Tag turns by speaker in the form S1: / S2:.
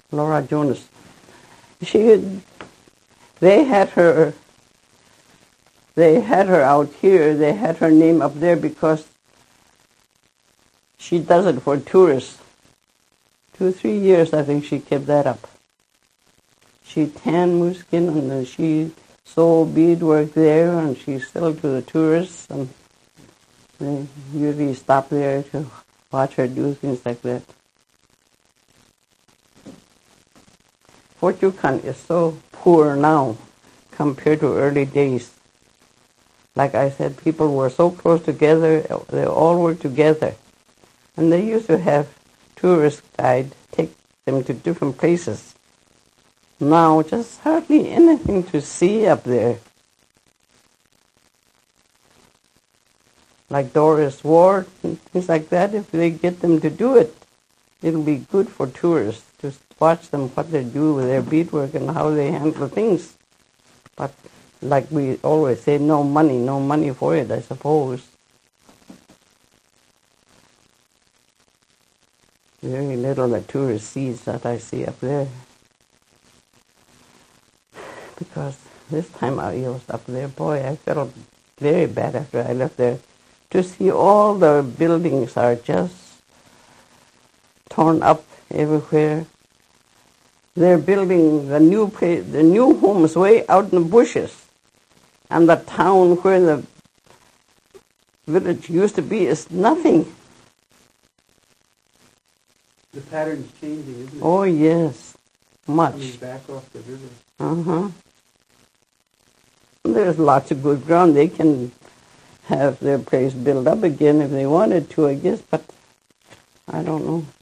S1: Laura Jonas. They had her out here. They had her name up there because she does it for tourists. 2-3 years, I think she kept that up. She tanned moose skin and then she sold beadwork there and she sold to the tourists and they usually stop there to watch her do things like that. Fort Yukon is so poor now compared to early days. Like I said, people were so close together, they all were together. And they used to have tourist guide take them to different places. Now, just hardly anything to see up there. Like Doris Ward and things like that, if they get them to do it, it'll be good for tourists to watch them, what they do with their beadwork and how they handle things. But like we always say, no money for it, I suppose. Very little the tourist sees that I see up there. Because this time I was up there, boy, I felt very bad after I left there. To see all the buildings are just torn up everywhere. They're building the new homes way out in the bushes. And the town where the village used to be is nothing.
S2: The pattern's changing, isn't it?
S1: Oh, yes. Much.
S2: Coming back off the river.
S1: Uh-huh. There's lots of good ground. They can have their place built up again if they wanted to, I guess, but I don't know.